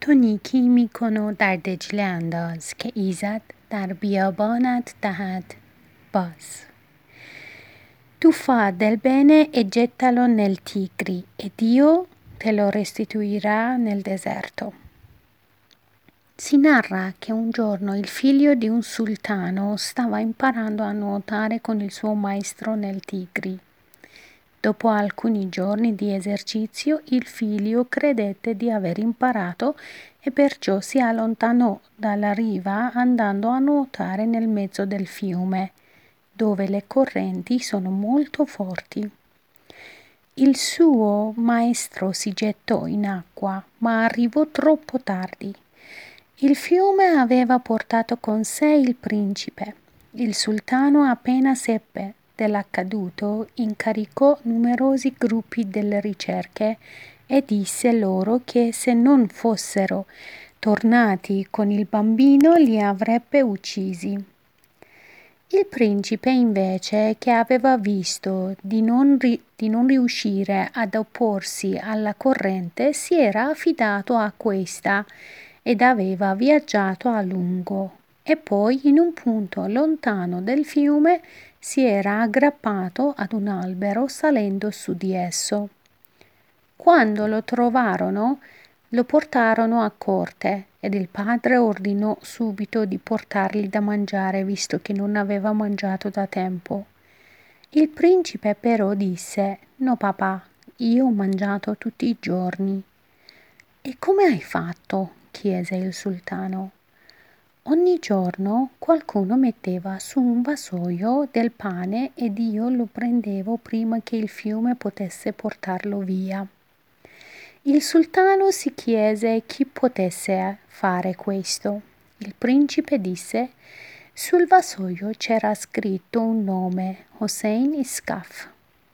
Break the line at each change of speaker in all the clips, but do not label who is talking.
تو نیکی میکن و در دجله انداز که ایزد در بیابانت دهد باز. Tu fa del bene e gettalo nel Tigri e Dio te lo restituirà nel deserto. Si narra che un giorno il figlio di un sultano stava imparando a nuotare con il suo maestro nel Tigri. Dopo alcuni giorni di esercizio il figlio credette di aver imparato e perciò si allontanò dalla riva andando a nuotare nel mezzo del fiume, dove le correnti sono molto forti. Il suo maestro si gettò in acqua, ma arrivò troppo tardi. Il fiume aveva portato con sé il principe. Il sultano, appena seppe dell'accaduto, incaricò numerosi gruppi delle ricerche e disse loro che se non fossero tornati con il bambino li avrebbe uccisi. Il principe invece, che aveva visto di non riuscire ad opporsi alla corrente, si era affidato a questa ed aveva viaggiato a lungo e poi in un punto lontano del fiume si era aggrappato ad un albero salendo su di esso. Quando lo trovarono, lo portarono a corte ed il padre ordinò subito di portargli da mangiare visto che non aveva mangiato da tempo. Il principe però disse: «No papà, io ho mangiato tutti i giorni». «E come hai fatto?» chiese il sultano. «Ogni giorno qualcuno metteva su un vassoio del pane ed io lo prendevo prima che il fiume potesse portarlo via». Il sultano si chiese chi potesse fare questo. Il principe disse: «Sul vassoio c'era scritto un nome, Hossein Iskaf».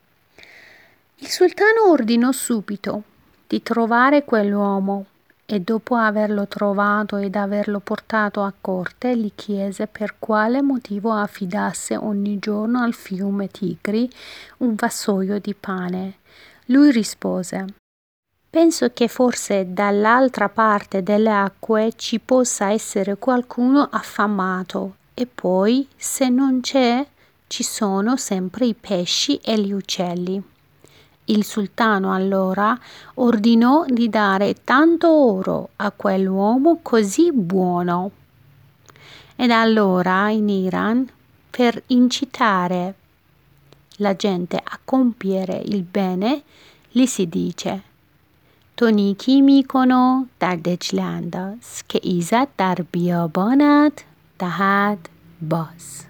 Il sultano ordinò subito di trovare quell'uomo e dopo averlo trovato ed averlo portato a corte gli chiese per quale motivo affidasse ogni giorno al fiume Tigri un vassoio di pane. Lui rispose: «Penso che forse dall'altra parte delle acque ci possa essere qualcuno affamato e poi, se non c'è, ci sono sempre i pesci e gli uccelli». Il sultano allora ordinò di dare tanto oro a quell'uomo così buono. Ed allora in Iran, per incitare la gente a compiere il bene, gli si dice: تو نیکی میکن و در دجله انداز که ایزد در بیابانت دهد باز.